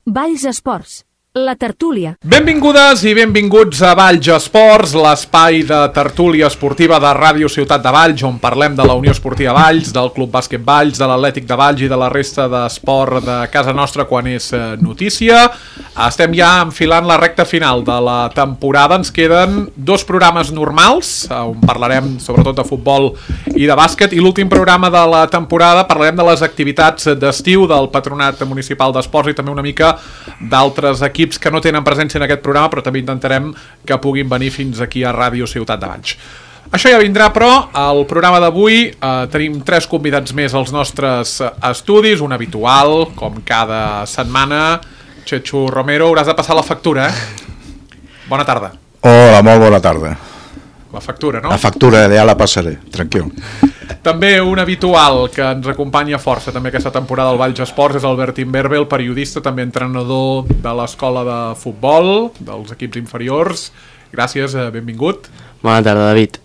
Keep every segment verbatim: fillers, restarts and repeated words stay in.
Valls Esports, la tertúlia. Benvingudes i benvinguts a Valls Esports, l'espai de tertúlia esportiva de Ràdio Ciutat de Valls, on parlem de la Unió Esportiva Valls, del Club Bàsquet Valls, de l'Atlètic de Valls i de la resta d'esport de casa nostra quan és notícia. Estem ja enfilant la recta final de la temporada. Ens queden dos programes normals, on parlarem sobretot de futbol i de bàsquet, i l'últim programa de la temporada parlarem de les activitats d'estiu del Patronat Municipal d'Esports i també una mica d'altres equips que no tenen presència en aquest programa, però també intentarem que puguin venir fins aquí a Ràdio Ciutat de Valls. Això ja vindrà, però al programa d'avui eh, tenim tres convidats més als nostres estudis, un habitual, com cada setmana. Chechu Romero, hauràs de passar la factura, eh? Bona tarda. Hola, molt bona tarda. La factura, no? La factura, ja la passaré, tranquil. També un habitual que ens acompanya força també aquesta temporada al Valls Esports és Albert Imberbe, el periodista, també entrenador de l'escola de futbol, dels equips inferiors. Gràcies, benvingut. Bona tarda, David.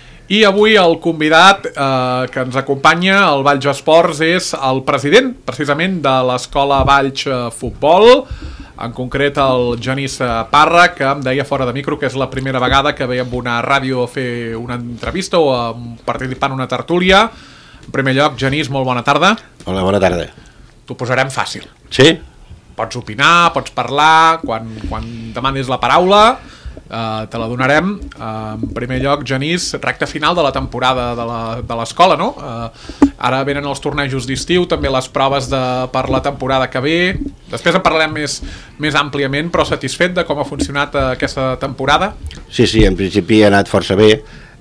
I avui el convidat eh, que ens acompanya al Valls Esports és el president, precisament, de l'escola Valls Futbol, en concret el Genís Parra, que em deia fora de micro que és la primera vegada que ve amb una ràdio a fer una entrevista o a participar en una tertúlia. En primer lloc, Genís, molt bona tarda. Hola, bona tarda. T'ho posarem fàcil. Sí? Pots opinar, pots parlar, quan, quan demanis la paraula eh, te la donarem. Eh, en primer lloc, Genís, recta final de la temporada de l'escola, no? Eh, ara venen els tornejos d'estiu, també les proves de, per la temporada que ve. Després en parlarem més, més àmpliament, però satisfet de com ha funcionat aquesta temporada? Sí, sí, en principi ha anat força bé.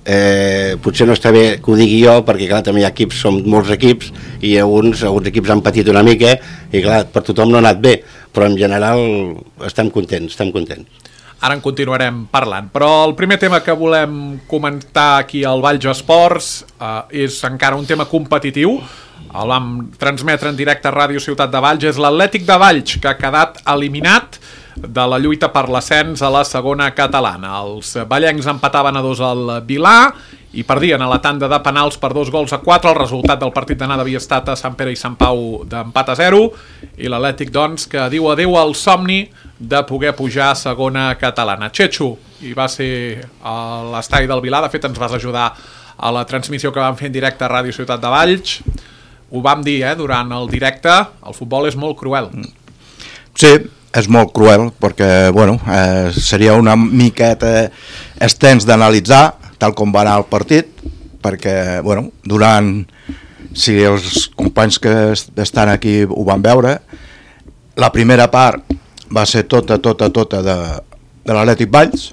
Eh, potser no està bé que ho digui jo, perquè clar, també hi ha equips, som molts equips, i alguns, alguns equips han patit una mica, i clar, per tothom no ha anat bé, però en general estem contents, estem contents. Ara en continuarem parlant, però el primer tema que volem comentar aquí al Valls Esports eh, és encara un tema competitiu. El vam transmetre en directe a Ràdio Ciutat de Valls. És l'Atlètic de Valls, que ha quedat eliminat de la lluita per l'ascens a la segona catalana. Els vallencs empataven a dos al Vilà i perdien a la tanda de penals per dos gols a quatre. El resultat del partit d'anada havia estat a Sant Pere i Sant Pau d'empat a zero, i l'Atlètic, doncs, que diu adeu al somni de poder pujar a segona catalana. Chechu, i va ser a l'estadi del Vilà, de fet ens vas ajudar a la transmissió que vam fer en directe a Ràdio Ciutat de Valls. Ho vam dir, eh, durant el directe, el futbol és molt cruel. Sí, és molt cruel, perquè, bueno, eh, seria una miqueta extens d'analitzar tal com va anar el partit, perquè, bueno, durant, si els companys que estan aquí ho van veure, la primera part va ser tota, tota, tota de, de l'Atlètic Valls,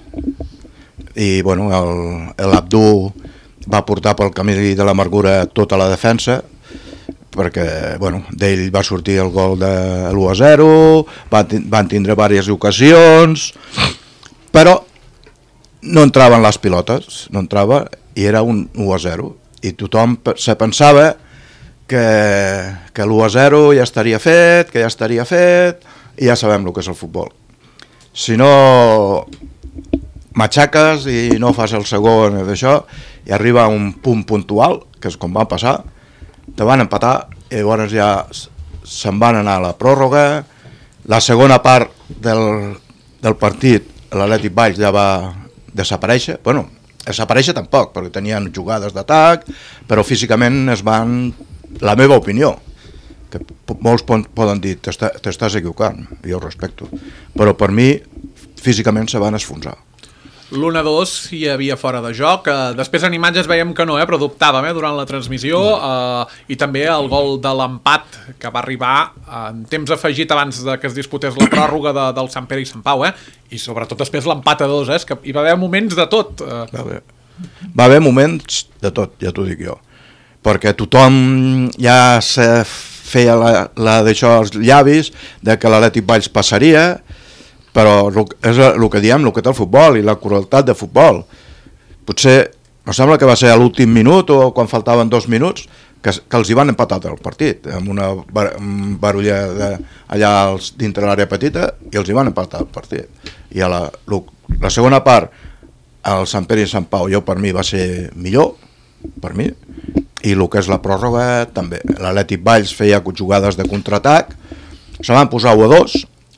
i, bueno, l'Abdú va portar pel camí de l'amargura tota la defensa, perquè, bueno, d'ell va sortir el gol de l'u a zero, van, van tindre diverses ocasions, però no entraven les pilotes, no entrava, i era un u a zero, i tothom se pensava que, que l'u a zero ja estaria fet, que ja estaria fet, i ja sabem el que és el futbol. Si no matxaques i no fas el segon d'això, i arriba a un punt puntual, que és com va passar, te van empatar, i llavors ja se'n van anar a la pròrroga. La segona part del, del partit, l'Atlètic Valls ja va desaparèixer, bueno, desaparèixer tampoc, perquè tenien jugades d'atac, però físicament es van, la meva opinió, que molts poden dir t'estàs equivocant, jo ho respecto, però per mi físicament se van esfonsar. L'u a dos hi havia fora de joc, eh, després en imatges veiem que no, eh, però dubtàvem eh, durant la transmissió, eh, i també el gol de l'empat que va arribar en temps afegit abans de que es disputés la pròrroga de, del Sant Pere i Sant Pau, eh, i sobretot després l'empat a dos, eh, és que hi va haver moments de tot. Eh. Va haver, va haver moments de tot, ja t'ho dic jo, perquè tothom ja se feia la, la d'això als llavis, de que l'Atlètic Valls passaria, però és el que diem, el que té el futbol i la crueltat de futbol. Potser, em sembla que va ser a l'últim minut o quan faltaven dos minuts que, que els hi van empatar el partit amb una bar, barulla de, allà als, dintre l'àrea petita, i els hi van empatar el partit. I a la, la segona part, el Sant Pere i Sant Pau, jo per mi va ser millor, per mi, i el que és la pròrroga també. L'Atlètic Valls feia jugades de contraatac, se van posar u a dos,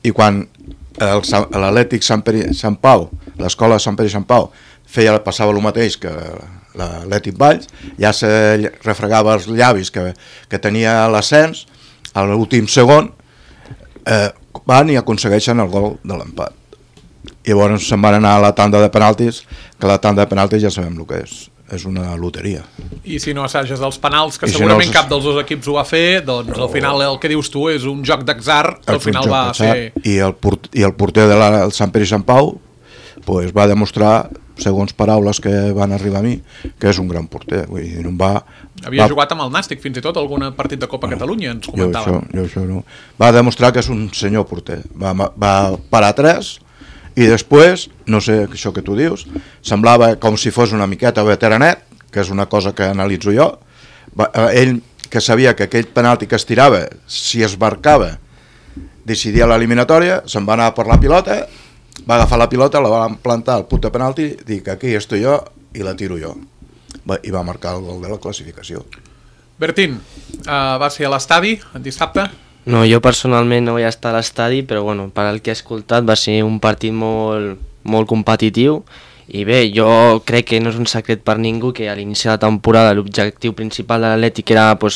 i quan l'Atlètic Sant, Peri, Sant Pau, l'escola Sant Pere i Sant Pau, feia, passava el mateix que l'Atlètic Valls, ja se refregava els llavis que, que tenia l'ascens, a l'últim segon eh, van i aconsegueixen el gol de l'empat. I llavors se'n van anar a la tanda de penaltis, que la tanda de penaltis ja sabem el que és, és una loteria. I si no assages els penals, que I segurament si no els... cap dels dos equips ho va fer, doncs al final el que dius tu és un joc d'atzar, que al final va ser... I el, port, i el porter de la, el Sant Pere i Sant Pau pues, va demostrar, segons paraules que van arribar a mi, que és un gran porter. Vull dir, no va, Havia va... jugat amb el Nàstic fins i tot algun partit de Copa no, Catalunya, ens Jo comentava. això, jo això no. Va demostrar que és un senyor porter. Va, va parar tres i després, no sé això que tu dius, semblava com si fos una miqueta veteranet, que és una cosa que analitzo jo. Va, ell, que sabia que aquell penalti que es tirava, si es marcava, decidia l'eliminatòria, se'n va anar per la pilota, va agafar la pilota, la va plantar al punt de penalti, dic, aquí estoy jo i la tiro jo. Va, i va marcar el gol de la classificació. Bertín, uh, va ser a l'estadi el dissabte? No, jo personalment no vaig estar a l'estadi, però bueno, per al que he escoltat va ser un partit molt, molt competitiu i bé, jo crec que no és un secret per ningú que a l'inici de la temporada l'objectiu principal de l'Atlètic era pues,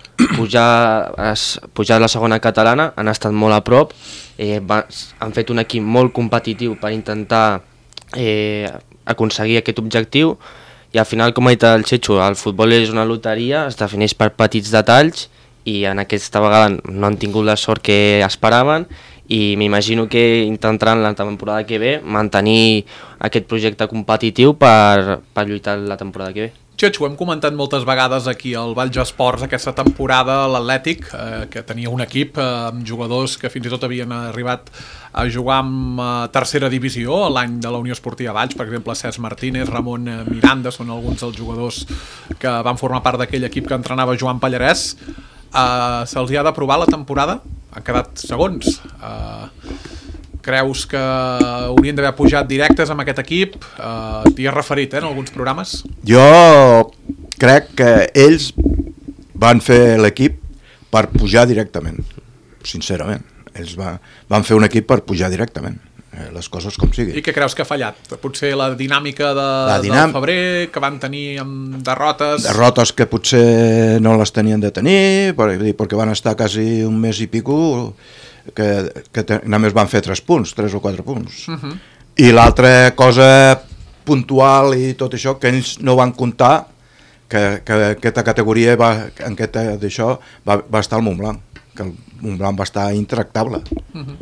pujar, es, pujar a la segona catalana, han estat molt a prop, eh, va, han fet un equip molt competitiu per intentar eh, aconseguir aquest objectiu i al final, com ha dit el Xecho, el futbol és una loteria, es defineix per petits detalls i en aquesta vegada no han tingut la sort que esperaven i m'imagino que intentaran la temporada que ve mantenir aquest projecte competitiu per, per lluitar la temporada que ve. Xecho, hem comentat moltes vegades aquí al Valls Esports aquesta temporada l'Atlètic, eh, que tenia un equip eh, amb jugadors que fins i tot havien arribat a jugar amb eh, tercera divisió l'any de la Unió Esportiva Valls, per exemple Cesc Martínez, Ramon Miranda, són alguns dels jugadors que van formar part d'aquell equip que entrenava Joan Pallarès. Uh, se'ls hi ha d'aprovar la temporada, han quedat segons. Uh, creus que haurien d'haver pujat directes amb aquest equip? Uh, T'hi has referit eh, en alguns programes? Jo crec que ells van fer l'equip per pujar directament, sincerament. Ells va, van fer un equip per pujar directament, eh, les coses com sigui. I què creus que ha fallat? Potser la dinàmica de, la dinàm... del febrer, que van tenir amb derrotes... Derrotes que potser no les tenien de tenir, perquè van estar quasi un mes i pico, que, que te, només van fer tres punts, tres o quatre punts. Uh -huh. I l'altra cosa puntual i tot això, que ells no van comptar, que, que aquesta categoria, va, en aquesta d'això, va, va estar al Montblanc, que el Montblanc va estar intractable. Uh -huh.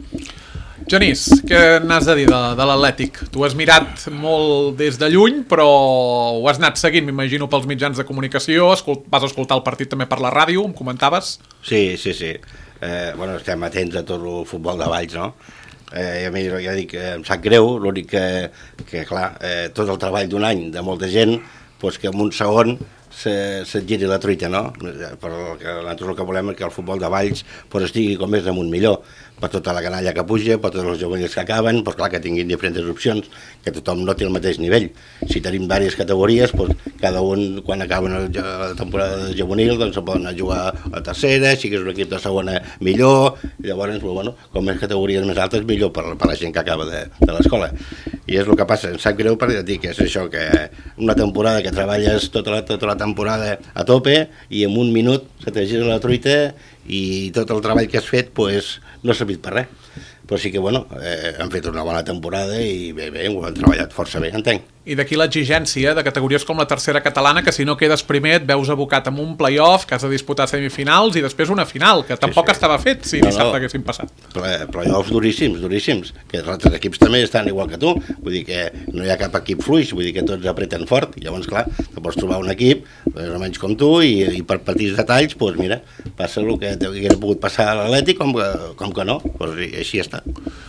Genís, què n'has de dir de, de l'Atlètic? Tu has mirat molt des de lluny, però ho has anat seguint, m'imagino, pels mitjans de comunicació, escolt, vas escoltar el partit també per la ràdio, em comentaves? Sí, sí, sí. Eh, bueno, estem atents a tot el futbol de Valls, no? Eh, a mi, ja dic, em sap greu, l'únic que, que clar, eh, tot el treball d'un any de molta gent, doncs que en un segon se, se giri la truita, no? Però que, nosaltres el que volem és que el futbol de Valls pues, estigui com més damunt millor, per tota la canalla que puja, per tots els juvenils que acaben, pues, clar, que tinguin diferents opcions, que tothom no té el mateix nivell. Si tenim diverses categories, pues, cada un, quan acaben el, la temporada de juvenil, doncs se poden anar a jugar a tercera, si és un equip de segona, millor, i llavors, pues, bueno, com més categories més altes, millor per, per la gent que acaba de, de l'escola. I és el que passa, em sap greu perquè dir que és això, que una temporada que treballes tota la, tota la temporada a tope i en un minut se te gira la truita i tot el treball que has fet pues, no ha servit per res. Però sí que, bueno, eh, han fet una bona temporada i bé, bé, ho han treballat força bé, entenc. I d'aquí l'exigència de categories com la tercera catalana, que si no quedes primer et veus abocat amb un play-off, que has de disputar semifinals i després una final, que tampoc sí, sí. estava fet si no, dissabte no. haguessin passat. Play, play-offs duríssims, duríssims, que els altres equips també estan igual que tu, vull dir que no hi ha cap equip fluix, vull dir que tots apreten fort, i llavors, clar, te pots trobar un equip, més o menys com tu, i, i per petits detalls, doncs mira, passa el que hauria pogut passar a l'Atlètic, com, com que no, doncs així està.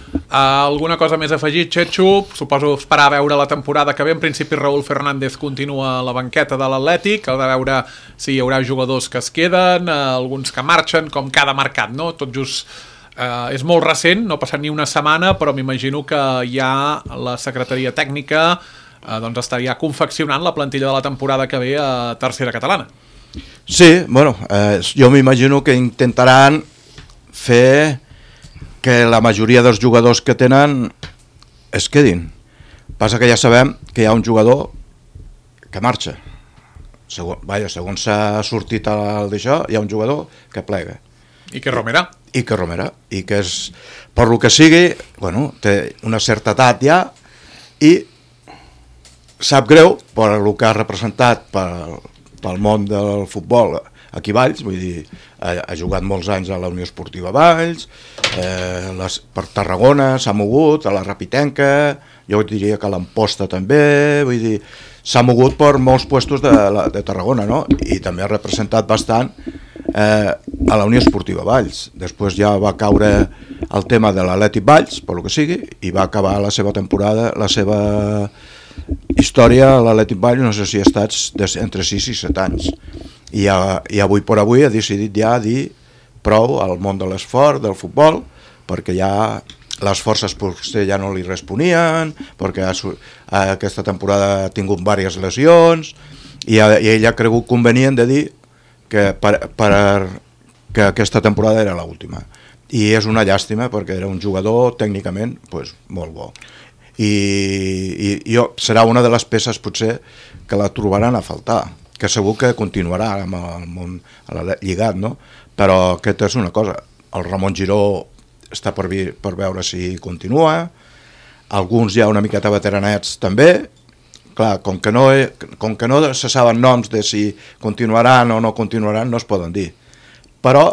Uh, alguna cosa més afegit, Xetxo? Suposo esperar a veure la temporada que ve. En principi Raúl Fernández continua a la banqueta de l'Atlètic, ha de veure si hi haurà jugadors que es queden, uh, alguns que marxen, com cada mercat, no? Tot just uh, és molt recent, no ha passat ni una setmana, però m'imagino que ja la secretaria tècnica uh, doncs estaria confeccionant la plantilla de la temporada que ve a tercera catalana. Sí, bueno, eh, jo m'imagino que intentaran fer que la majoria dels jugadors que tenen es quedin. Passa que ja sabem que hi ha un jugador que marxa. Segon, vaja, segons s'ha sortit el d'això, hi ha un jugador que plega. I que Romera. I que Romera. I que és, per lo que sigui, bueno, té una certa edat ja i sap greu per el que ha representat pel, pel món del futbol aquí a Valls, vull dir, ha, ha jugat molts anys a la Unió Esportiva Valls, eh, les, per Tarragona s'ha mogut, a la Rapitenca, jo diria que a l'Amposta també, vull dir, s'ha mogut per molts puestos de, de Tarragona, no? I també ha representat bastant eh, a la Unió Esportiva Valls. Després ja va caure el tema de l'Atlètic Valls, per lo que sigui, i va acabar la seva temporada, la seva història a l'Atlètic Valls, no sé si ha estat entre sis i set anys. I, a, i avui per avui ha decidit ja dir prou al món de l'esport, del futbol, perquè ja les forces potser ja no li responien, perquè ha, ha, aquesta temporada ha tingut diverses lesions, i, ha, i ell ha cregut convenient de dir que, per, per, que aquesta temporada era l'última. I és una llàstima, perquè era un jugador tècnicament pues, molt bo. I, i, i serà una de les peces potser que la trobaran a faltar, que segur que continuarà amb el món lligat, no? Però aquesta és una cosa, el Ramon Giró està per, vi, per veure si continua, alguns ja una miqueta veteranets també, clar, com que no, he, com que no se saben noms de si continuaran o no continuaran, no es poden dir. Però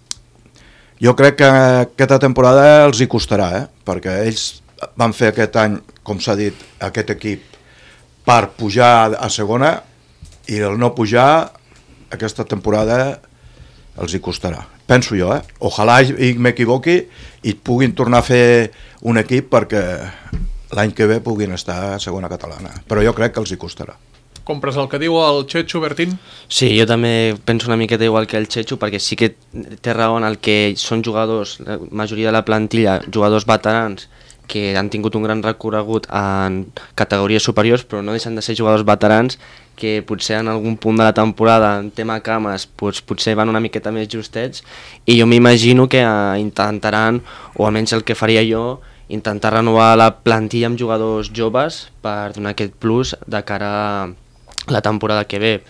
jo crec que aquesta temporada els hi costarà, eh? Perquè ells van fer aquest any, com s'ha dit, aquest equip per pujar a segona, i el no pujar aquesta temporada els hi costarà. Penso jo, eh? Ojalà m'equivoqui i puguin tornar a fer un equip perquè l'any que ve puguin estar a segona catalana. Però jo crec que els hi costarà. Compres el que diu el Chechu, Bertín? Sí, jo també penso una miqueta igual que el Chechu, perquè sí que té raó en el que són jugadors, la majoria de la plantilla, jugadors veterans, que han tingut un gran recorregut en categories superiors, però no deixen de ser jugadors veterans que potser en algun punt de la temporada, en tema cames, doncs, potser van una miqueta més justets, i jo m'imagino que eh, intentaran, o almenys el que faria jo, intentar renovar la plantilla amb jugadors joves per donar aquest plus de cara a la temporada que ve.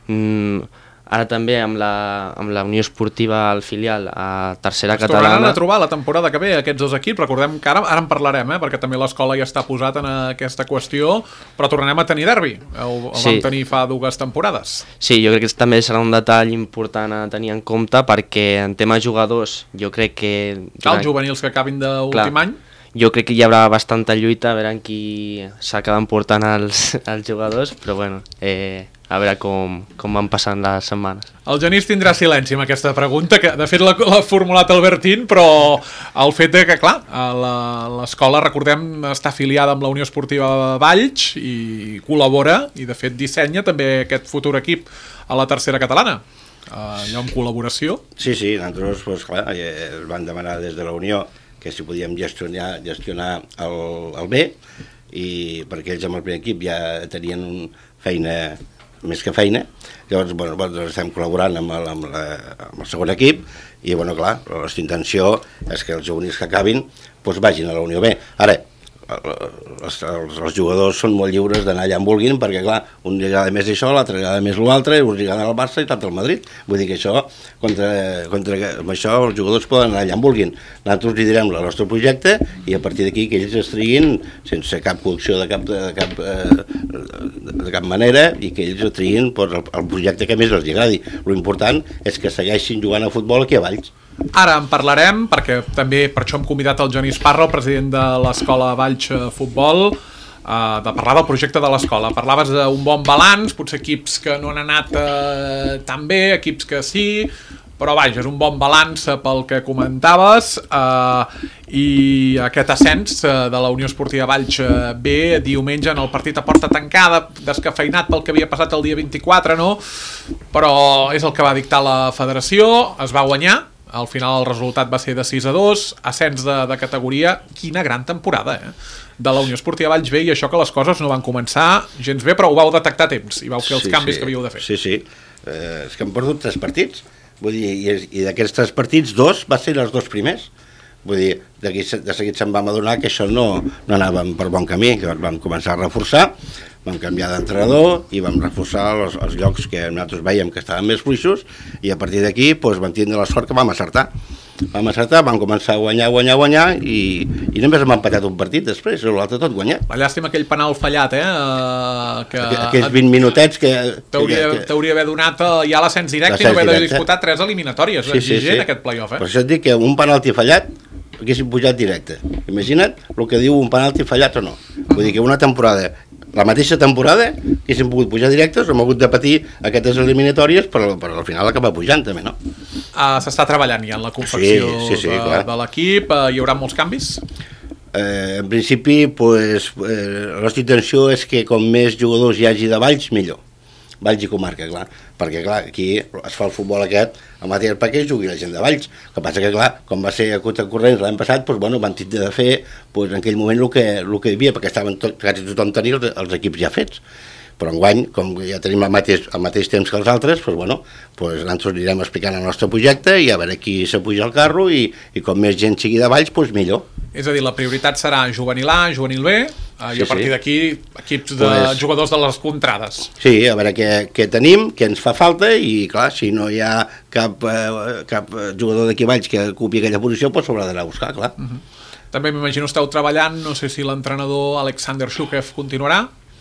Mm, ara també amb la, amb la Unió Esportiva al filial a tercera catalana. Es tornaran a trobar la temporada que ve aquests dos equips. Recordem que ara, ara en parlarem, eh? Perquè també l'escola ja està posat en aquesta qüestió, però tornarem a tenir derbi. El, el sí. Vam tenir fa dues temporades. Sí, jo crec que també serà un detall important a tenir en compte, perquè en tema jugadors jo crec que... Els juvenils que acabin d'últim any. Jo crec que hi haurà bastanta lluita a veure en qui s'acaben portant els, els jugadors, però bueno, eh, a veure com, com van passant les setmanes. El Genís tindrà silenci amb aquesta pregunta, que de fet l'ha formulat el Bertín, però el fet de que, clar, l'escola, recordem, està afiliada amb la Unió Esportiva Valls i col·labora, i de fet dissenya també aquest futur equip a la tercera catalana. Uh, allò en col·laboració. Sí, sí, nosaltres, pues, clar, es van demanar des de la Unió que si podíem gestionar, gestionar el, el B, i perquè ells amb el primer equip ja tenien un feina, més que feina, llavors bueno, doncs estem col·laborant amb el, amb, la, amb el segon equip, i bueno, clar, la nostra intenció és que els juvenils que acabin doncs vagin a la Unió B. Ara, els, els, els jugadors són molt lliures d'anar allà on vulguin, perquè clar, un li agrada més això, l'altre li agrada més l'altre, un li agrada el Barça i l'altre el Madrid. Vull dir que això, contra, contra, amb això els jugadors poden anar allà on vulguin. Nosaltres li direm el nostre projecte i a partir d'aquí que ells es triguin sense cap coacció de cap, de, cap, eh, de cap manera, i que ells triguin pues, el, el projecte que més els agradi. L'important és que segueixin jugant a futbol aquí a Valls. Ara en parlarem, perquè també per això hem convidat el Genís Parra, el president de l'Escola Valls Futbol, eh, de parlar del projecte de l'escola. Parlaves d'un bon balanç, potser equips que no han anat eh, tan bé, equips que sí, però vaja, és un bon balanç pel que comentaves, eh, i aquest ascens de la Unió Esportiva Valls B diumenge en el partit a porta tancada, descafeinat pel que havia passat el dia vint-i-quatre, no? Però és el que va dictar la federació, es va guanyar. Al final el resultat va ser de sis a dos, ascens de, de categoria. Quina gran temporada, eh? De la Unió Esportiva Valls B, i això que les coses no van començar gens bé, però ho vau detectar a temps i vau fer els sí, canvis sí. que havíeu de fer. Sí, sí, eh, és que hem perdut tres partits, vull dir, i, i d'aquests tres partits, dos va ser els dos primers. Vull dir, d'aquí de seguit se'n vam adonar que això no, no anàvem per bon camí, que vam començar a reforçar, vam canviar d'entrenador i vam reforçar els, els llocs que nosaltres veiem que estaven més fluixos, i a partir d'aquí doncs, vam tindre la sort que vam acertar. Vam acertar, vam començar a guanyar, guanyar, guanyar, i, i només hem empatat un partit després, l'altre tot guanyat. La llàstima aquell penal fallat, eh? Uh, que Aquells vint minutets que... T'hauria que, que... d'haver donat uh, ja l'ascens directe i no haver de disputar tres eliminatòries. Sí, sí, sí. Aquest playoff, eh? Per això et dic que un penalti fallat haguéssim pujat directe. Imagina't el que diu un penalti fallat o no. Vull dir que una temporada, la mateixa temporada, haguéssim pogut pujar directes, hem hagut de patir aquestes eliminatòries, però, però al final acaba pujant també, no? Uh, S'està treballant ja en la confecció sí, sí, sí, de, de l'equip. Uh, hi haurà molts canvis? Eh, en principi, pues, eh, la nostra intenció és que com més jugadors hi hagi de Valls, millor. Valls i comarca, clar, perquè clar, aquí es fa el futbol aquest amateur perquè jugui la gent de Valls. El que passa que clar, com va ser a Cota Corrents l'any passat, doncs, bueno, van tindre de fer doncs, en aquell moment el que, el que hi havia, perquè estaven tot, quasi tothom tenia els, els equips ja fets. Però enguany, com ja tenim el mateix, el mateix temps que els altres, doncs, bueno, doncs nosaltres anirem explicant el nostre projecte i a veure qui s'apuja al carro, i, i com més gent sigui de Valls, doncs millor. És a dir, la prioritat serà juvenil A, juvenil B, eh, sí, i a partir sí. d'aquí equips de pues, jugadors de les contrades. Sí, a veure què, què tenim, què ens fa falta, i clar, si no hi ha cap, eh, cap jugador d'aquí Valls que ocupi aquella posició, doncs s'haurà d'anar a buscar, clar. Uh-huh. També m'imagino esteu treballant, no sé si l'entrenador Alexander Shukev continuarà.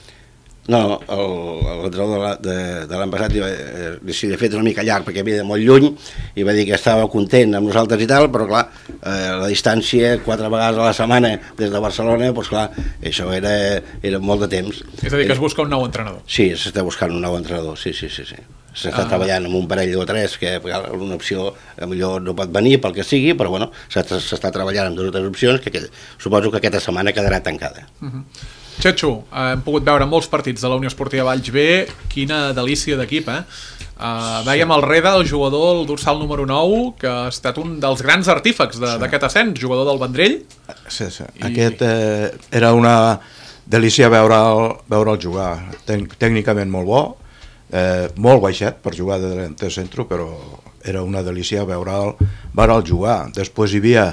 No, l'entrenador de, de l'any passat li va decidir fer una mica llarg perquè havia de molt lluny i va dir que estava content amb nosaltres i tal, però clar, eh, la distància quatre vegades a la setmana des de Barcelona, doncs clar, això era, era molt de temps. És a dir, que es busca un nou entrenador. Sí, s'està buscant un nou entrenador, sí, sí, sí, sí. S'està ah. treballant amb un parell o tres que una opció millor no pot venir pel que sigui, però bueno, s'està treballant amb dues o tres opcions que, que suposo que aquesta setmana quedarà tancada. Uh-huh. Txetxo, eh, hem pogut veure molts partits de la Unió Esportiva Valls B, quina delícia d'equip, eh? Uh, vèiem el Reda, el jugador, el dorsal número nou, que ha estat un dels grans artífecs d'aquest sí. ascens, jugador del Vendrell. Sí, sí. I... Aquest eh, era una delícia veure'l veure jugar, Tec tècnicament molt bo, eh, molt baixet per jugar de delanter centre, però era una delícia veure'l veure jugar. Després hi havia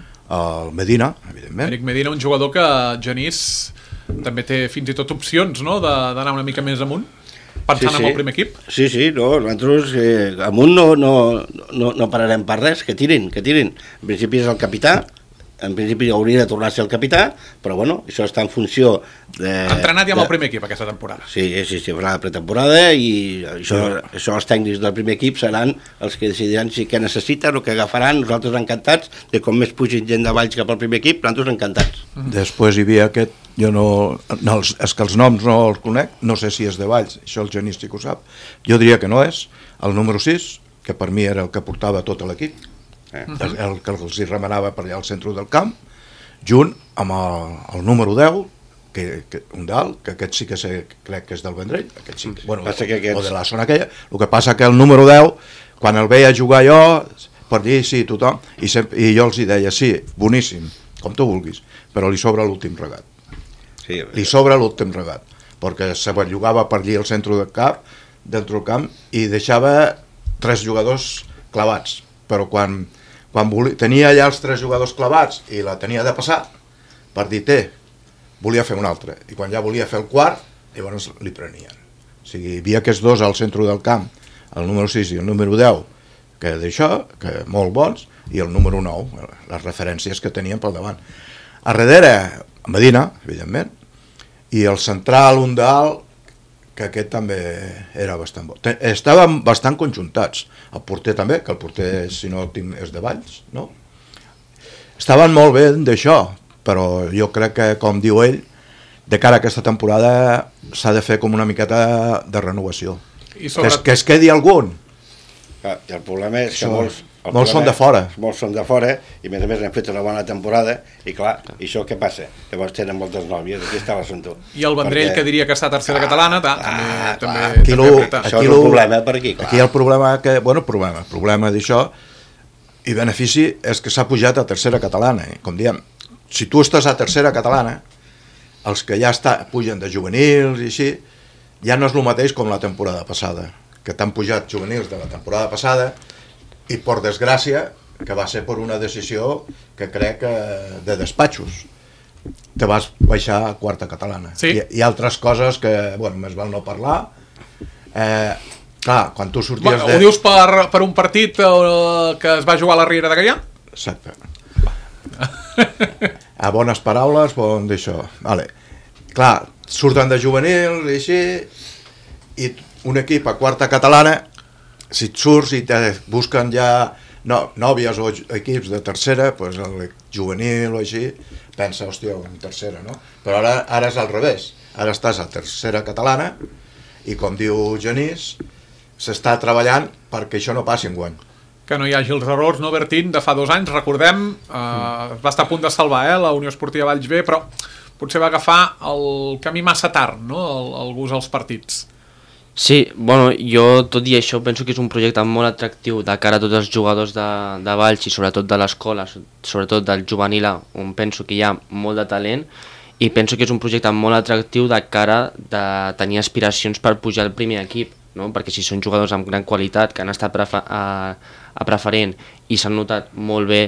el Medina, evidentment. Eric Medina, un jugador que, Genís, també té fins i tot opcions, no?, d'anar una mica més amunt, pensant sí, sí. en el primer equip. Sí, sí, no, nosaltres eh, amunt no, no, no, no pararem per res, que tirin, que tirin. En principi és el capità, en principi hauria de tornar a ser el capità, però bueno, això està en funció de... Ha entrenat ja amb de... el primer equip aquesta temporada. Sí, sí, sí, farà la pretemporada i això, això els tècnics del primer equip seran els que decidiran si què necessiten o què agafaran. Nosaltres encantats, de com més pugin gent de Valls cap al primer equip, nosaltres encantats. Mm-hmm. Després hi havia aquest, jo no, no els, és que els noms no els conec, no sé si és de Valls, això el Genís sí que ho sap, jo diria que no és, el número sis, que per mi era el que portava tot l'equip, el, el que els hi remenava per allà al centre del camp, junt amb el, el número deu, que, que, un dalt, que aquest sí que sé, crec que és del Vendrell, aquest sí, bueno, o, que aquests... o de la zona aquella, el que passa que el número deu, quan el veia jugar jo, per dir sí, tothom, i, sempre, i jo els hi deia, sí, boníssim, com tu vulguis, però li sobra l'últim regat. Sí, li sobra l'últim regat, perquè se jugava per allí al centre del camp, dentro del camp, i deixava tres jugadors clavats, però quan quan volia, tenia ja els tres jugadors clavats i la tenia de passar per dir té, volia fer un altre, i quan ja volia fer el quart llavors li prenien. O sigui, hi havia aquests dos al centre del camp, el número sis i el número deu, que d'això, que molt bons, i el número nou, les referències que tenien pel davant. A darrere, Medina, evidentment, i el central, un dalt, que aquest també era bastant bo. Estaven bastant conjuntats. El porter també, que el porter, si no tinc, és de Valls, no? Estaven molt bé d'això, però jo crec que, com diu ell, de cara a aquesta temporada s'ha de fer com una miqueta de renovació. I sobre... que, es, que es quedi algun. Ah, i el problema és que molts... Molts són de fora. Molts són de fora, i a més a més han fet una bona temporada, i clar, i això què passa? Llavors tenen moltes nòvies, aquí està l'assumpte. I el Vendrell, perquè... que diria que està tercera ah, catalana, ta, ah, també, ah, també, aquí també lo, apreta. Això és el problema per aquí, clar. Aquí el problema, que, bueno, problema, problema d'això, i benefici, és que s'ha pujat a tercera catalana, eh? Com diem, si tu estàs a tercera catalana, els que ja està, pugen de juvenils i així, ja no és el mateix com la temporada passada, que t'han pujat juvenils de la temporada passada, i per desgràcia que va ser per una decisió que crec que de despatxos. Te vas baixar a quarta catalana. Sí. I, i altres coses que, bueno, més val no parlar. Eh, clar, quan tu sorties Bueno, de... ho dius per, per un partit eh, que es va jugar a la Riera de Gaià? Exacte. A bones paraules, bon d'això. Vale. Clar, surten de juvenil i així, i un equip a quarta catalana, si et surts i te busquen ja no, nòvies o equips de tercera, pues el juvenil o així, pensa, hòstia, en tercera, no? Però ara, ara és al revés. Ara estàs a tercera catalana i, com diu Genís, s'està treballant perquè això no passi enguany. Que no hi hagi els errors, no, Bertín, de fa dos anys, recordem, eh, va estar a punt de salvar eh, la Unió Esportiva Valls B, però potser va agafar el camí massa tard, no?, el, el gust als partits. Sí, bueno, jo tot i això penso que és un projecte molt atractiu de cara a tots els jugadors de, de Valls i sobretot de l'escola, sobretot del juvenil A, on penso que hi ha molt de talent, i penso que és un projecte molt atractiu de cara de tenir aspiracions per pujar al primer equip, no? Perquè si són jugadors amb gran qualitat que han estat prefer a, a preferent i s'han notat molt bé,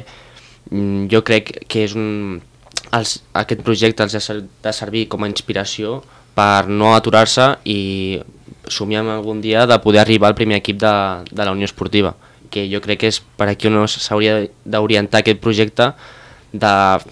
jo crec que és un, els, aquest projecte els ha de servir com a inspiració per no aturar-se i somiem algun dia de poder arribar al primer equip de, de la Unió Esportiva, que jo crec que és per aquí on s'hauria d'orientar aquest projecte, de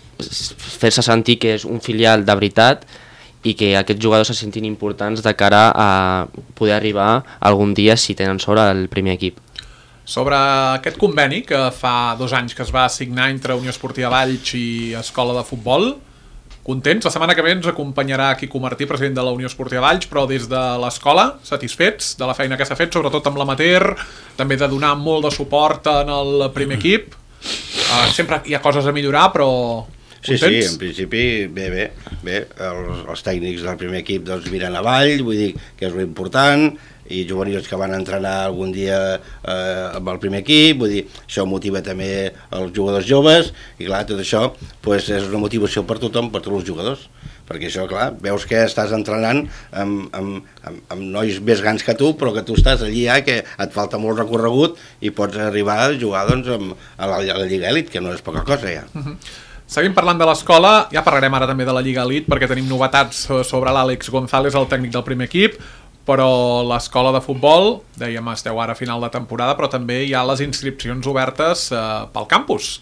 fer-se sentir que és un filial de veritat i que aquests jugadors se sentin importants de cara a poder arribar algun dia, si tenen sort, al primer equip. Sobre aquest conveni que fa dos anys que es va signar entre Unió Esportiva Valls i Escola de Futbol, contents? La setmana que ve ens acompanyarà Quico Martí, president de la Unió Esportiva Valls, però des de l'escola, satisfets de la feina que s'ha fet, sobretot amb l'amateur, també de donar molt de suport en el primer equip. Uh, sempre hi ha coses a millorar, però sí, contents? sí, en principi bé, bé, bé. Els, els tècnics del primer equip doncs miren avall, vull dir que és l'important, i juvenils que van entrenar algun dia eh, amb el primer equip, vull dir, això motiva també els jugadors joves, i clar, tot això pues, és una motivació per tothom, per tots els jugadors, perquè això, clar, veus que estàs entrenant amb, amb, amb, amb nois més grans que tu, però que tu estàs allí ja, que et falta molt recorregut i pots arribar a jugar doncs, amb, a, la, a la Lliga Elit, que no és poca cosa ja. Uh-huh. Seguim parlant de l'escola, ja parlarem ara també de la Lliga Elit, perquè tenim novetats sobre l'Àlex González, el tècnic del primer equip, però l'escola de futbol, dèiem, esteu ara a final de temporada, però també hi ha les inscripcions obertes eh, pel campus.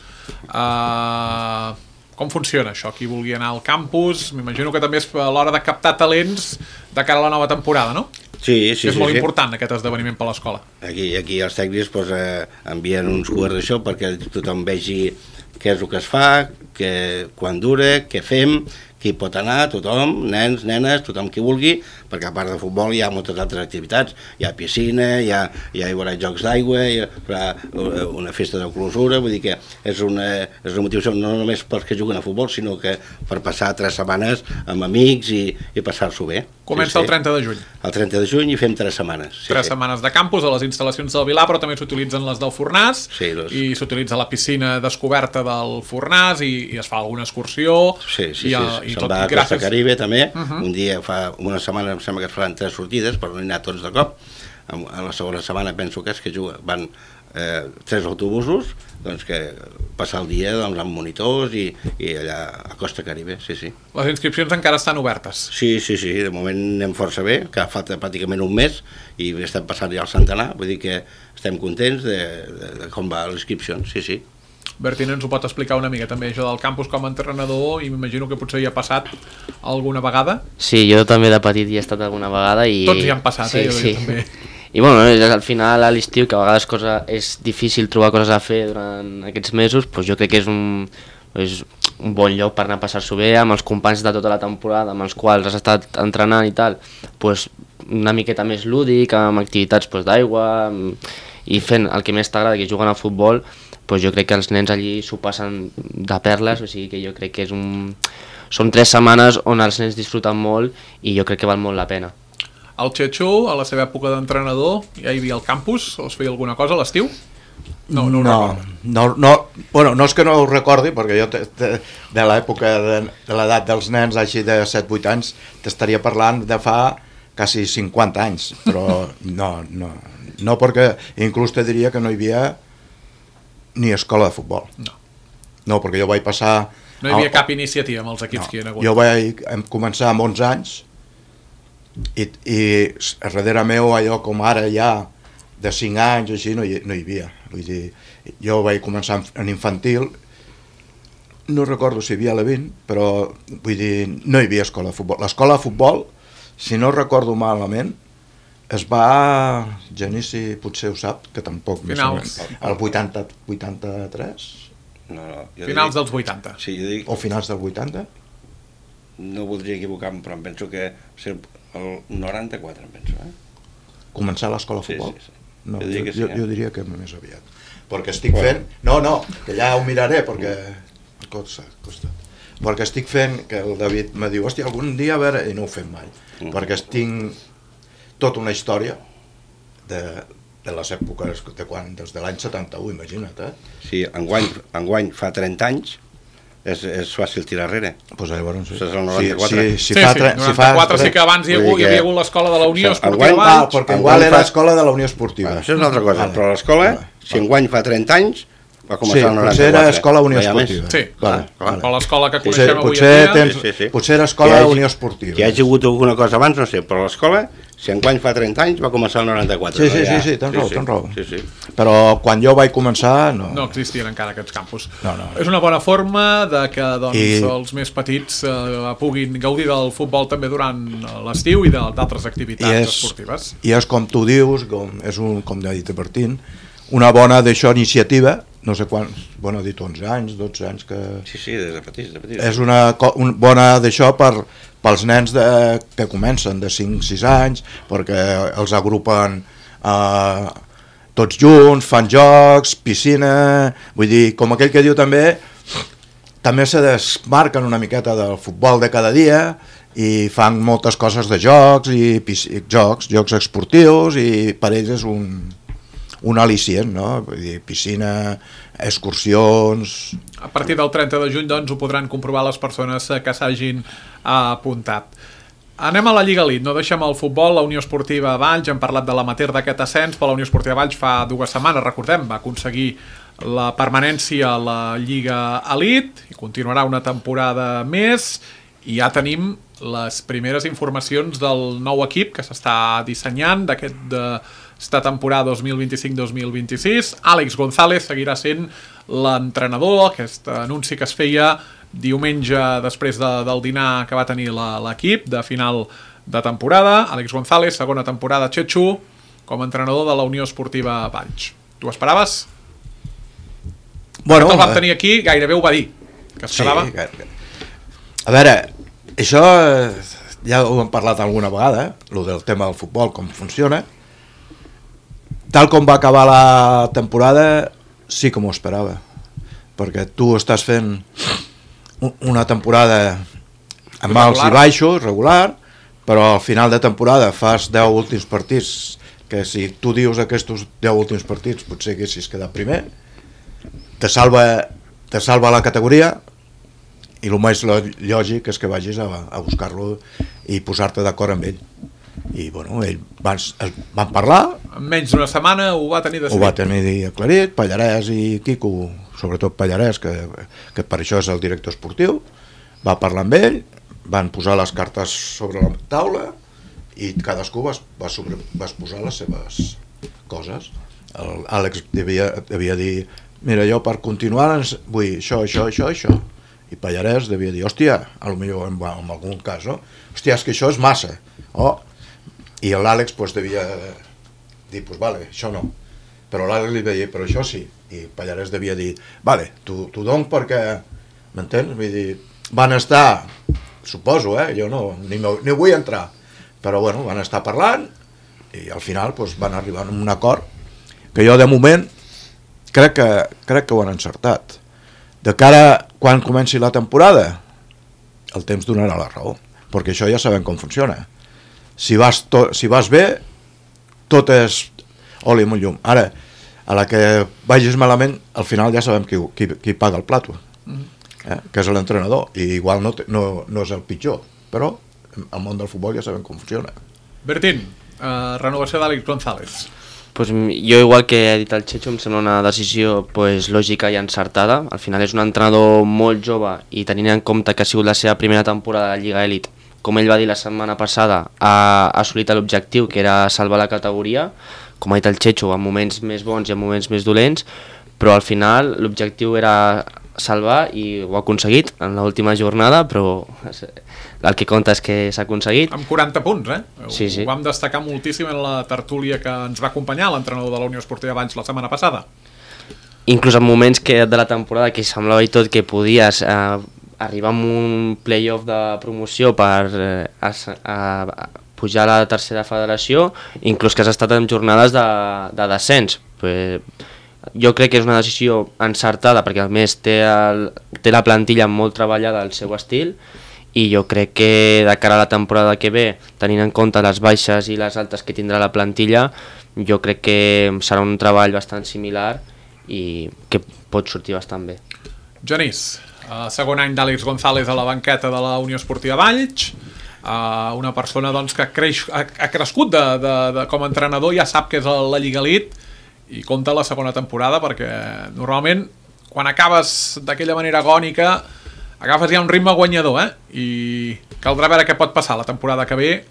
Eh, com funciona això? Qui vulgui anar al campus? M'imagino que també és a l'hora de captar talents de cara a la nova temporada, no? Sí, sí, és sí, molt sí. important aquest esdeveniment per l'escola. Aquí, aquí els tècnics pues, eh, envien uns coets d'això perquè tothom vegi què és el que es fa, que, quan dura, què fem, qui pot anar, tothom, nens, nenes, tothom qui vulgui, perquè a part de futbol hi ha moltes altres activitats, hi ha piscina, hi ha, hi ha, hi haurà jocs d'aigua, hi haurà una festa de clausura, vull dir que és una, és una motivació no només pels que juguen a futbol, sinó que per passar tres setmanes amb amics i, i passar-s'ho bé. Comença sí, sí. el trenta de juny. El trenta de juny i fem tres setmanes. Sí, tres sí. setmanes de campus a les instal·lacions del Vilar, però també s'utilitzen les del Fornàs, sí, los... i s'utilitza la piscina descoberta del Fornàs i, i es fa alguna excursió. Sí, sí, i, sí. i se'n tot, va a gràcies... Costa Caribe també, uh Uh-huh. un dia fa una setmana em sembla que es faran tres sortides, però no hi ha tots de cop. A la segona setmana penso que és que juga, van eh, tres autobusos, doncs que passar el dia doncs, amb monitors i, i allà a Costa Caribe, sí, sí. Les inscripcions encara estan obertes. Sí, sí, sí, de moment anem força bé, que falta pràcticament un mes i estem passant ja al centenar, vull dir que estem contents de, de, de com va l'inscripció, sí, sí. Bertín ens ho pot explicar una mica també, això del campus com a entrenador, i m'imagino que potser hi ha passat alguna vegada. Sí, jo també de petit hi he estat alguna vegada i... Tots hi han passat, sí, eh? Jo sí. també. I bueno, al final a l'estiu, que a vegades cosa, és difícil trobar coses a fer durant aquests mesos, doncs jo crec que és un, és un bon lloc per anar a passar-s'ho bé amb els companys de tota la temporada, amb els quals has estat entrenant i tal, doncs una miqueta més lúdic, amb activitats doncs, d'aigua, i fent el que més t'agrada, que juguen a futbol, doncs jo crec que els nens allí s'ho passen de perles, o sigui que jo crec que és un... són tres setmanes on els nens disfruten molt i jo crec que val molt la pena. El Chechu, a la seva època d'entrenador, ja hi havia al campus, o es feia alguna cosa a l'estiu? No, no, no, no, no, bueno, no és que no ho recordi, perquè jo te, te, de l'època de, de l'edat dels nens, així de set vuit anys, t'estaria parlant de fa quasi cinquanta anys, però no, no, no perquè inclús te diria que no hi havia ni escola de futbol. No. No, perquè jo vaig passar... No hi havia cap iniciativa amb els equips no, que hi ha hagut. Jo vaig començar amb onze anys i, i darrere meu allò com ara ja de cinc anys així no hi, no hi havia. Vull dir, jo vaig començar en infantil, no recordo si hi havia la vint, però vull dir, no hi havia escola de futbol. L'escola de futbol, si no recordo malament, es va... Genisi potser ho sap, que tampoc... Finals. El vuitanta, vuitanta-tres? No, no, jo Finals dic, dels vuitanta. Sí, jo dic, O finals del vuitanta? no voldria equivocar-me, però em penso que ser el noranta-quatre, em penso, eh? Començar l'escola de Sí, futbol? sí, sí. No, Jo jo, diria que sí, jo, eh? jo diria que més aviat. Perquè estic fent... No, no, que ja ho miraré, perquè... Costa, costa. Perquè estic fent, que el David me diu, hòstia, algun dia a veure... I no ho fem mai. Mm. Perquè tinc tota una història de, de les èpoques de quan, des de l'any setanta-u, imagina't, eh? Sí, enguany, enguany fa trenta anys, és, és fàcil tirar enrere. Pues llavors, sí. Això és el noranta-quatre. Si, si, si Sí, fa, sí, tre- si fa noranta-quatre sí que abans hi, ha Vull hagut, dir hi havia que- hagut l'escola de la Unió Això, Esportiva enguany- Ah, Valls. perquè Enguany igual era fa- l'escola de la Unió Esportiva. Bueno, això és una altra cosa, Vale. però l'escola, Vale. si enguany fa trenta anys, va Sí, començar el noranta-quatre. potser era escola Unió No hi ha més. Esportiva. Sí, Vale, clar. Però l'escola que Potser, coneixem avui potser, en dia... tens, Sí, sí, sí. potser era escola Que hi hagi- Unió Esportiva. Que hi hagi hagut alguna cosa abans, no sé, però l'escola, si enguany fa trenta anys, va començar el noranta-quatre. Sí, sí, no? sí, Ja- sí, tens raó, tens raó. Sí, sí. Però quan jo vaig començar, no. No existien encara aquests campus. No, no. És una bona forma de que doncs, I- els més petits eh, puguin gaudir del futbol també durant l'estiu i de- d'altres activitats I és, esportives. I és com tu dius, com, és un, com ja ha dit Bertín, una bona d'això iniciativa, no sé quants, bona ha dit onze anys, dotze anys, que Sí, sí, des de petits, de petits. és una, co- un, bona d'això per, pels nens de, que comencen de cinc sis anys, perquè els agrupen eh, tots junts, fan jocs, piscina, vull dir, com aquell que diu també, també se desmarquen una miqueta del futbol de cada dia i fan moltes coses de jocs i pisc- jocs, jocs esportius, i per ells és un, un al·licient, no? Vull dir, piscina, excursions... A partir del trenta de juny doncs, ho podran comprovar les persones eh, que s'hagin apuntat. Anem a la Lliga Elite, no deixem el futbol. La Unió Esportiva Valls, hem parlat de l'amateur d'aquest ascens, però la Unió Esportiva Valls fa dues setmanes, recordem, va aconseguir la permanència a la Lliga Elite i continuarà una temporada més, i ja tenim les primeres informacions del nou equip que s'està dissenyant d'aquest de esta temporada dos mil vint-i-cinc dos mil vint-i-sis. Àlex González seguirà sent l'entrenador. Aquest anunci que es feia diumenge després de, del dinar que va tenir la- l'equip de final de temporada. Àlex González, segona temporada Chechu, com a entrenador de la Unió Esportiva Valls. Tu ho esperaves? Bueno, El vam eh, tenir aquí, gairebé ho va dir, que esperava. Sí, que- a veure, això eh, ja ho hem parlat alguna vegada, eh? Lo del tema del futbol, com funciona. Tal com va acabar la temporada, sí que m'ho esperava, perquè tu estàs fent u- una temporada amb alts i Regular. baixos, regular, però al final de temporada fas deu últims partits, que si tu dius aquests deu últims partits potser haguessis quedat primer, te salva, te salva la categoria, i el més lo- lògic és que vagis a, a buscar-lo i posar-te d'acord amb ell. I bueno, ell van, es, van parlar, En menys d'una setmana ho va tenir ho decidit. va tenir aclarit, Pallarès i Quico, sobretot Pallarès, que, que per això és el director esportiu, va parlar amb ell, van posar les cartes sobre la taula i cadascú va, va, sobre, va posar les seves coses. El Àlex devia, devia dir, mira, jo per continuar ens vull això, això, això, això. I Pallarès devia dir, hòstia, a lo millor en, en algun cas, no? Hòstia, és que això és massa. Oh. I l'Àlex pues, devia dir, pues vale, això no. Però l'Àlex li deia, però això sí. I Pallarès devia dir, vale, t'ho dono perquè, m'entens? Vull dir, van estar, suposo, eh? Jo no, ni, ni vull entrar, però bueno, van estar parlant i al final pues, van arribar a un acord que jo de moment crec que, crec que ho han encertat. De cara quan comenci la temporada, el temps donarà la raó, perquè això ja sabem com funciona. Si vas, to, si vas bé, tot és oli amb un llum. Ara, a la que vagis malament, al final ja sabem qui, qui, qui paga el plato, eh? Que és l'entrenador, i igual no, te, no, no és el pitjor, però al món del futbol ja sabem com funciona. Bertín, eh, renovació d'Àlex González. Pues jo, igual que ha dit el Checho, em sembla una decisió pues, lògica i encertada. Al final és un entrenador molt jove i tenint en compte que ha sigut la seva primera temporada de la Lliga Elit, com ell va dir la setmana passada, ha assolit l'objectiu, que era salvar la categoria, com ha dit el Checho, en moments més bons i en moments més dolents, però al final l'objectiu era salvar i ho ha aconseguit en l'última jornada, però el que compta és que s'ha aconseguit. Amb quaranta punts, eh? Sí, sí. Ho vam destacar moltíssim en la tertúlia que ens va acompanyar l'entrenador de la Unió Esportiva Valls la setmana passada. Inclús en moments que de la temporada que semblava i tot que podies eh, arribar a un play-off de promoció per eh, a, a, a pujar a la tercera federació, inclús que has estat en jornades de, de descens. Pues, jo crec que és una decisió encertada perquè a més té, el, té la plantilla molt treballada al seu estil i jo crec que de cara a la temporada que ve, tenint en compte les baixes i les altes que tindrà la plantilla, jo crec que serà un treball bastant similar i que pot sortir bastant bé. Genís, uh, segon any d'Àlex González a la banqueta de la Unió Esportiva Valls, uh, una persona doncs, que creix, ha, ha crescut de, de, de, com a entrenador, ja sap que és la Lliga Elit i compta la segona temporada perquè normalment quan acabes d'aquella manera agònica agafes ja un ritme guanyador, eh? I caldrà veure què pot passar la temporada que ve,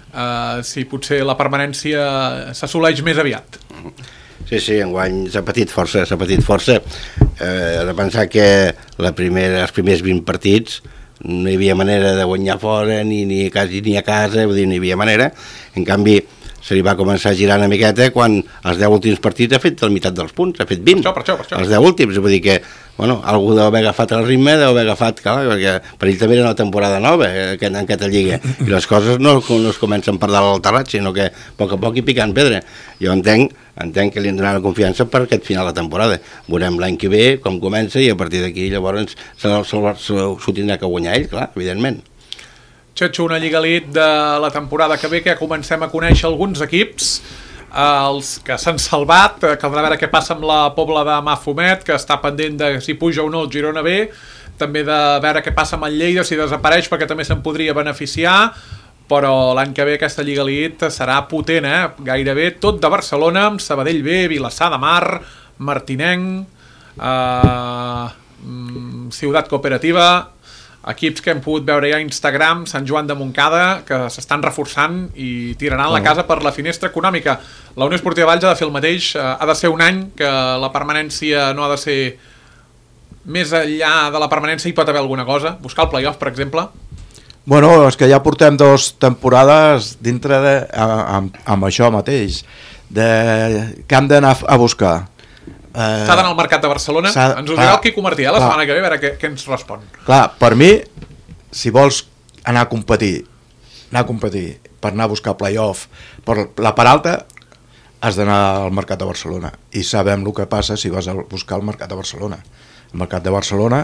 uh, si potser la permanència s'assoleix més aviat. Sí, sí, enguany s'ha patit força, s'ha patit força. Eh, de pensar que la primera, els primers vint partits no hi havia manera de guanyar fora, ni, ni, quasi, ni a casa, vull dir, no hi havia manera. En canvi, se li va començar a girar una miqueta quan els deu últims partits ha fet la meitat dels punts, ha fet vint. Per això, per això, per això. Els deu últims, vull dir que, bueno, algú deu haver agafat el ritme, deu haver agafat, clar, perquè per ell també era una temporada nova eh, en aquesta lliga, i les coses no, no es comencen per dalt al terrat, sinó que a poc a poc hi picant pedra. Jo entenc, entenc que li han donat la confiança per aquest final de temporada. Veurem l'any que ve com comença i a partir d'aquí llavors s'ho tindrà que guanyar ell, clar, evidentment. Checho, una Lliga Elit de la temporada que ve que comencem a conèixer alguns equips, eh, els que s'han salvat, eh, caldrà veure què passa amb la Pobla de Mafumet, que està pendent de si puja o no el Girona B, també de veure què passa amb el Lleida, si desapareix, perquè també se'n podria beneficiar, però l'any que ve aquesta Lliga Elit serà potent, eh? Gairebé tot de Barcelona, amb Sabadell B, Vilassar de Mar, Martinenc, eh, Ciutat Cooperativa, equips que hem pogut veure ja a Instagram, Sant Joan de Montcada, que s'estan reforçant i tiraran la casa per la finestra econòmica. La Unió Esportiva Valls ha de fer el mateix, ha de ser un any que la permanència no ha de ser més enllà de la permanència, hi pot haver alguna cosa, buscar el play-off, per exemple. Bueno, és que ja portem dos temporades dintre de, amb, amb això mateix, de, que hem d'anar a buscar. S'ha d'anar al mercat de Barcelona. Ens ho dirà el Quico Martí, eh, la setmana que ve, a veure què, què ens respon. Clar, per mi, si vols anar a competir, anar a competir per anar a buscar play-off, per la part alta, has d'anar al mercat de Barcelona. I sabem el que passa si vas a buscar el mercat de Barcelona. El mercat de Barcelona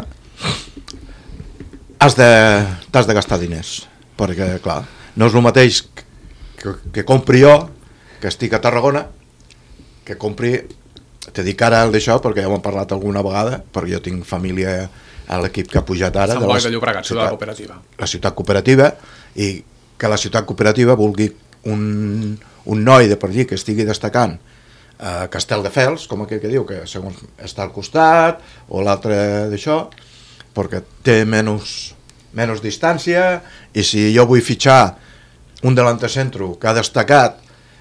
has de, t'has de gastar diners, perquè, clar, no és el mateix que, que compri jo, que estic a Tarragona, que compri... Te dic ara el d'això perquè ja ho hem parlat alguna vegada, perquè jo tinc família a l'equip que ha pujat ara. Sant Boi de Llobregat, Ciutat Cooperativa. La Ciutat Cooperativa, i que la Ciutat Cooperativa vulgui un, un noi de per allí que estigui destacant a Castelldefels, com aquell que diu, que segons està al costat, o l'altre d'això, perquè té menys, menys distància, i si jo vull fitxar un delantacentro que ha destacat,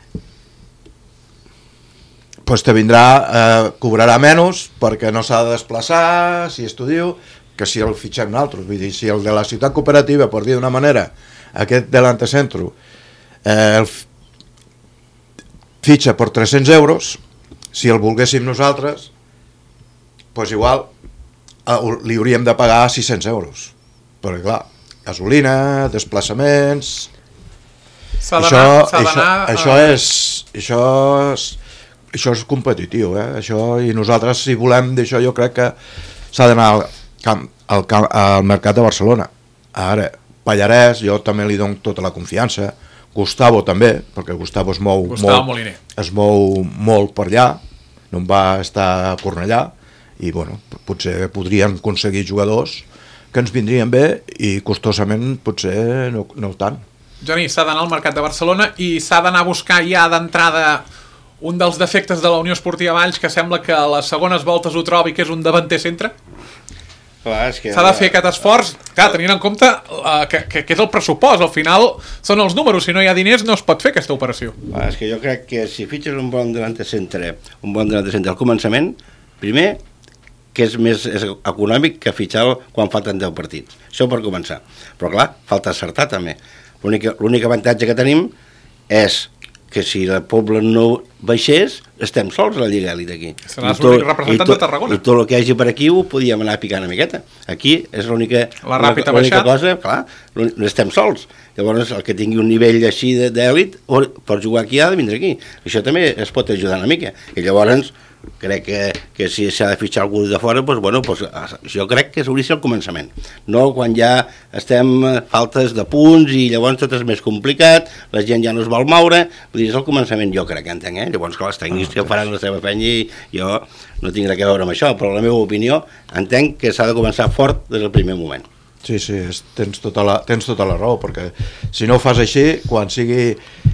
pues te vindrà, eh, cobrarà menys perquè no s'ha de desplaçar, si estudio, que si el fitxem nosaltres. Vull dir, si el de la Ciutat Cooperativa, per dir d'una manera, aquest delantacentro, eh, el fitxa per tres-cents euros, si el volguéssim nosaltres, pues igual eh, li hauríem de pagar sis-cents euros. Perquè clar, gasolina, desplaçaments... S'ha d'anar... Això, això, això és... Això és Això és competitiu, eh? Això, i nosaltres, si volem d'això, jo crec que s'ha d'anar al, camp, al, camp, al mercat de Barcelona. Ara, Pallarès, jo també li dono tota la confiança, Gustavo també, perquè Gustavo es mou, Gustavo molt, es mou molt per allà, no em va estar a Cornellà, i bueno, potser podrien aconseguir jugadors que ens vindrien bé i costosament potser no, no tant. Genís, s'ha d'anar al mercat de Barcelona i s'ha d'anar a buscar ja d'entrada un dels defectes de la Unió Esportiva Valls, que sembla que a les segones voltes ho trobi, que és un davanter centre? S'ha de fer aquest esforç, clar, tenint en compte uh, que, que, que és el pressupost, al final són els números, si no hi ha diners no es pot fer aquesta operació. Clar, és que jo crec que si fitxes un bon davanter centre, un bon davanter centre al començament, primer, que és més és econòmic que fitxar quan falten deu partits. Això per començar. Però clar, falta acertar també. L'únic avantatge que tenim és que si la Pobla no baixés, estem sols a la Lliga Elit aquí. Seràs l'únic representant de Tarragona. I tot el que hi hagi per aquí ho podíem anar picant una miqueta. Aquí és l'única cosa, clar, estem sols. Llavors, el que tingui un nivell així d'èlit, per jugar aquí ha de vindre aquí. Això també es pot ajudar una mica. I llavors, crec que, que si s'ha de fitxar algú de fora, doncs, bueno, doncs, jo crec que s'hauria de ser el començament. No quan ja estem faltes de punts i llavors tot és més complicat, la gent ja no es vol moure, vull dir, és el començament, jo crec que entenc, eh? Llavors, clar, els tècnics ja faran la seva feina i jo no tinc res a veure amb això, però la meva opinió entenc que s'ha de començar fort des del primer moment. Sí, sí, tens tota la, tens tota la raó, perquè si no ho fas així, quan sigui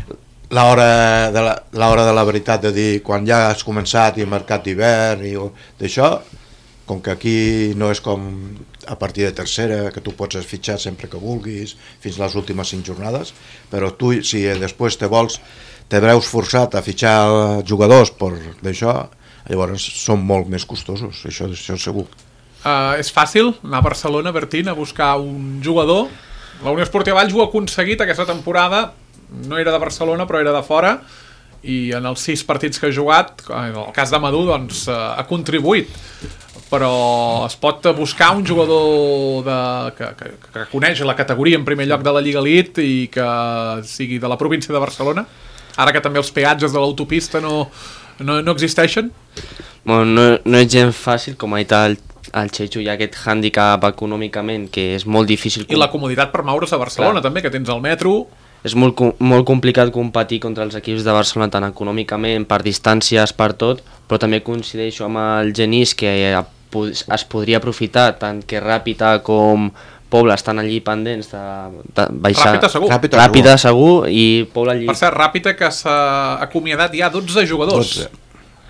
l'hora de la, l'hora de la veritat, de dir quan ja has començat i mercat d'hivern i d'això, com que aquí no és com a partir de tercera, que tu pots fitxar sempre que vulguis, fins les últimes cinc jornades, però tu, si després te vols, te veus forçat a fitxar jugadors per d'això, llavors són molt més costosos, això, això segur. Uh, és fàcil anar a Barcelona, Bertín, a buscar un jugador. La Unió Esportiva Valls ho ha aconseguit aquesta temporada, no era de Barcelona però era de fora, i en els sis partits que ha jugat, en el cas de Madú, doncs, uh, ha contribuït, però es pot buscar un jugador de, que, que, que coneix la categoria en primer lloc de la Lliga Elite i que sigui de la província de Barcelona, ara que també els peatges de l'autopista no, no, no existeixen. Bueno, no, no és gens fàcil, com ha dit el el Chechu, hi ha aquest hàndicap econòmicament que és molt difícil. I la comoditat per moure's a Barcelona, clar, també, que tens el metro. És molt, molt complicat competir contra els equips de Barcelona, tant econòmicament, per distàncies, per tot, però també coincideixo amb el Genís que es podria aprofitar, tant que Ràpita com Pobla estan allí pendents de, de baixar. Ràpita segur. Ràpita, Ràpita segur i Pobla allí. Per cert, Ràpita que s'ha acomiadat ja dotze jugadors. dotze.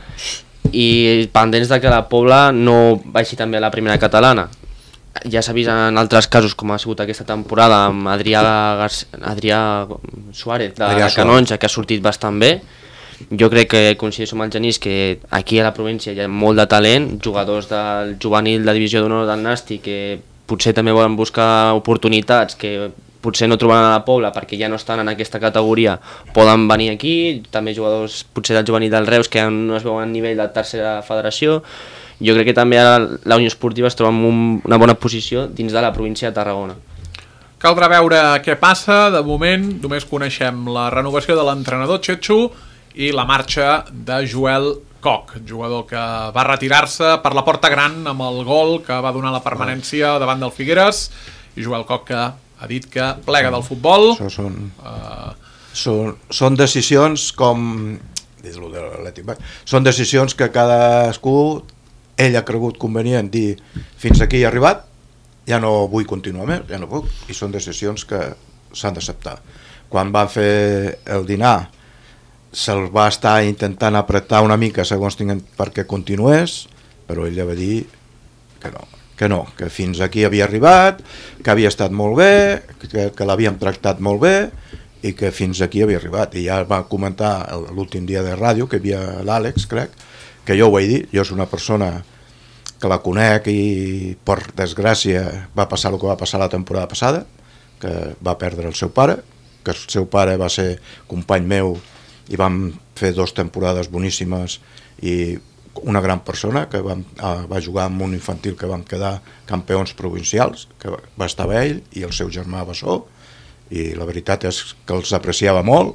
I pendents de que la Pobla no baixi també a la primera catalana. Ja s'ha vist en altres casos, com ha sigut aquesta temporada amb Adrià, Gar- Adrià Suárez de Adrià Canonja, que ha sortit bastant bé. Jo crec que coincideixo amb el Genís que aquí a la província hi ha molt de talent, jugadors del juvenil de divisió d'honor del Nàstic que potser també volen buscar oportunitats que potser no trobaran a la Pobla perquè ja no estan en aquesta categoria, poden venir aquí, també jugadors potser del juvenil del Reus que no es veuen a nivell de tercera federació. Jo crec que també ara la Unió Esportiva es troba en un, una bona posició dins de la província de Tarragona. Caldrà veure què passa, de moment només coneixem la renovació de l'entrenador Chechu i la marxa de Joel Koch, jugador que va retirar-se per la porta gran amb el gol que va donar la permanència davant del Figueres, i Joel Koch que ha dit que plega del futbol. Això són, uh... són, són decisions com de l'Atlètic, són decisions que cadascú ell ha cregut convenient dir fins aquí he arribat, ja no vull continuar més, ja no puc, i són decisions que s'han d'acceptar. Quan van fer el dinar se'l va estar intentant apretar una mica segons tinguem perquè continués, però ell ja va dir que no, que no, que fins aquí havia arribat, que havia estat molt bé, que, que l'havíem tractat molt bé i que fins aquí havia arribat. I ja va comentar l'últim dia de ràdio, que hi havia l'Àlex, crec, que jo ho vaig dir, jo és una persona que la conec i per desgràcia va passar el que va passar la temporada passada, que va perdre el seu pare, que el seu pare va ser company meu i vam fer dues temporades boníssimes i una gran persona que vam, uh, va jugar amb un infantil que vam quedar campions provincials, que va estar ell i el seu germà Bassó, i la veritat és que els apreciava molt,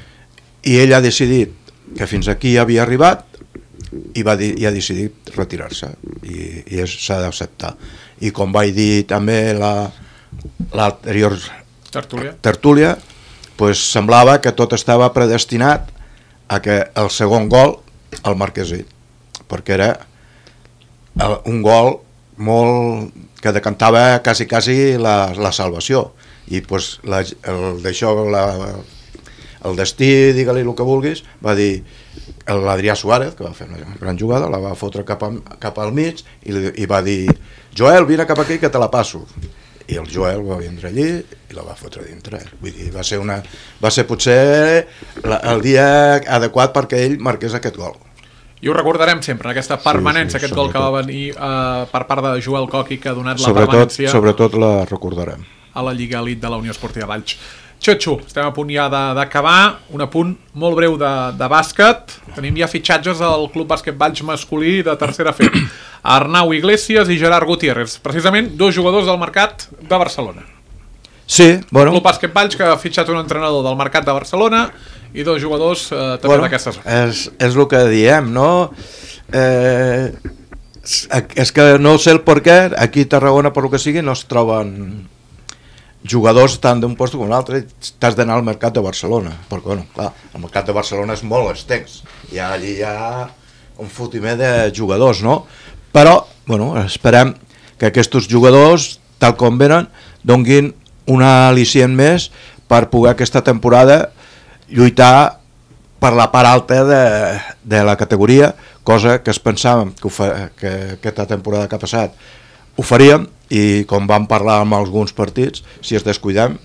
i ell ha decidit que fins aquí havia arribat i, va dir, i ha decidit retirar-se i, i s'ha d'acceptar. I com vaig dir també la, l'anterior tertúlia, tertúlia pues semblava que tot estava predestinat a que el segon gol el marqués ell, perquè era un gol molt que decantava quasi, quasi la, la salvació, i pues la, el, d'això, la, el destí, digue-li el que vulguis, va dir l'Adrià Suárez, que va fer una gran jugada, la va fotre cap, a, cap al mig i, li, i va dir, Joel, vine cap aquí que te la passo. I el Joel va vindre allí i la va fotre dintre. Vull dir, va ser, una, va ser potser la, el dia adequat perquè ell marqués aquest gol. I ho recordarem sempre, en aquesta permanència, sí, sí, aquest gol que va venir uh, per part de Joel Coqui, que ha donat la sobretot, permanència sobretot la recordarem a la Lliga Elite de la Unió Esportiva Valls. Txotxo, estem a punt ja d'acabar, un apunt molt breu de, de bàsquet. Tenim ja fitxatges al Club Bàsquet Valls masculí de tercera F. Arnau Iglesias i Gerard Gutiérrez, precisament dos jugadors del mercat de Barcelona. Sí, bueno. El Club Bàsquet Valls, que ha fitxat un entrenador del mercat de Barcelona i dos jugadors eh, també bueno, d'aquesta zona. És, és el que diem, no? Eh, és que no sé el per què, aquí a Tarragona, per el que sigui, no es troben jugadors tant d'un lloc com un altre, t'has d'anar al mercat de Barcelona, perquè, bueno, clar, el mercat de Barcelona és molt extens, i allí hi ha un fotimer de jugadors, no? Però, bueno, esperem que aquests jugadors, tal com venen, donguin una al·licient més per poder aquesta temporada lluitar per la part alta de, de la categoria, cosa que es pensàvem que, fa, que aquesta temporada que ha passat ho faríem, i com vam parlar amb alguns partits, si es descuidem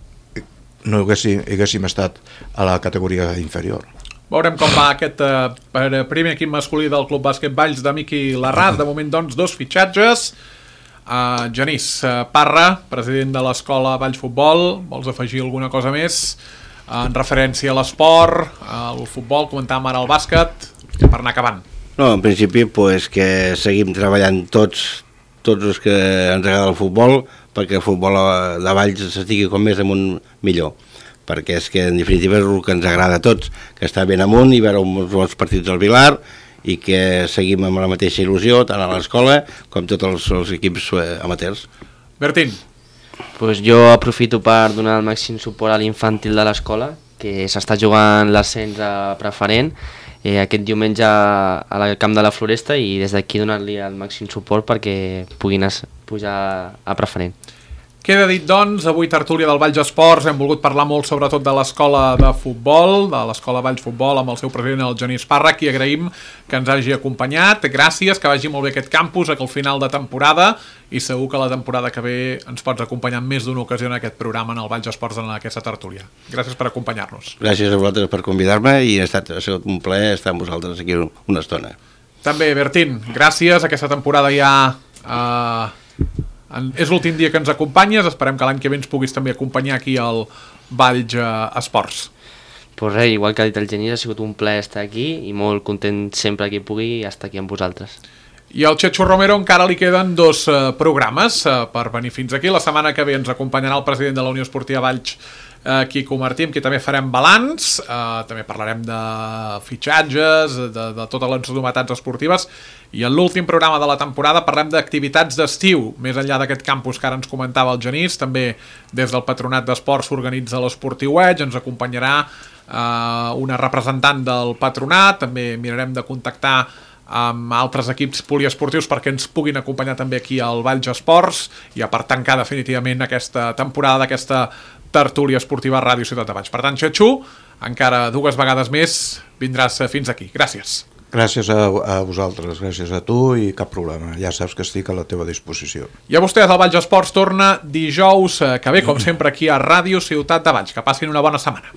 no haguéssim, haguéssim estat a la categoria inferior. Veurem com va aquest eh, primer equip masculí del Club Bàsquet Valls de Miqui Larraz. De moment, doncs, dos fitxatges. Uh, Genís uh, Parra, president de l'escola Valls Futbol, vols afegir alguna cosa més uh, en referència a l'esport, al futbol, comentàvem ara el bàsquet, per anar acabant? No, en principi, pues, que seguim treballant tots tots els que ens agrada el futbol, perquè el futbol de Valls s'estigui com més amunt millor, perquè és que en definitiva és el que ens agrada a tots, que està ben amunt i veure els partits del Vilar i que seguim amb la mateixa il·lusió tant a l'escola com tots els, els equips amateurs. Bertín. Pues jo aprofito per donar el màxim suport a l'infantil de l'escola, que s'està jugant l'ascens a preferent, Eh, aquest diumenge al camp de la Floresta, i des d'aquí donar-li el màxim suport perquè puguin pujar a preferent. Queda dit, doncs, avui tertúlia del Valls Esports. Hem volgut parlar molt sobretot de l'escola de futbol, de l'escola Valls Futbol, amb el seu president, el Genís Parra, qui agraïm que ens hagi acompanyat. Gràcies, que vagi molt bé aquest campus, que al final de temporada, i segur que la temporada que ve ens pots acompanyar en més d'una ocasió en aquest programa, en el Valls Esports, en aquesta tertúlia. Gràcies per acompanyar-nos. Gràcies a vosaltres per convidar-me i ha estat, ha sigut un plaer estar amb vosaltres aquí una estona. També, Bertín, gràcies. Aquesta temporada ja... Eh, és l'últim dia que ens acompanyes, esperem que l'any que ve ens puguis també acompanyar aquí al Valls Esports. Pues res, igual que ha dit el Genís, ha sigut un plaer estar aquí i molt content sempre que pugui estar aquí amb vosaltres. I al Txotxo Romero encara li queden dos uh, programes uh, per venir fins aquí. La setmana que ve ens acompanyarà el president de la Unió Esportiva Valls, uh, Quico Martí, amb qui també farem balanç, uh, també parlarem de fitxatges, de, de totes les novetats esportives, i en l'últim programa de la temporada parlem d'activitats d'estiu, més enllà d'aquest campus que ara ens comentava el Genís. També des del Patronat d'Esports s'organitza l'Esportiu Edge, ens acompanyarà uh, una representant del Patronat, també mirarem de contactar amb altres equips poliesportius perquè ens puguin acompanyar també aquí al Valls Esports, i a per tancar definitivament aquesta temporada d'aquesta tertúlia esportiva a Ràdio Ciutat de Valls. Per tant, Txotxo, encara dues vegades més vindràs fins aquí. Gràcies. Gràcies a, a vosaltres, gràcies a tu, i cap problema, ja saps que estic a la teva disposició. I a vostès, el Valls Esports torna dijous que ve, com sempre, aquí a Ràdio Ciutat de Valls. Que passin una bona setmana.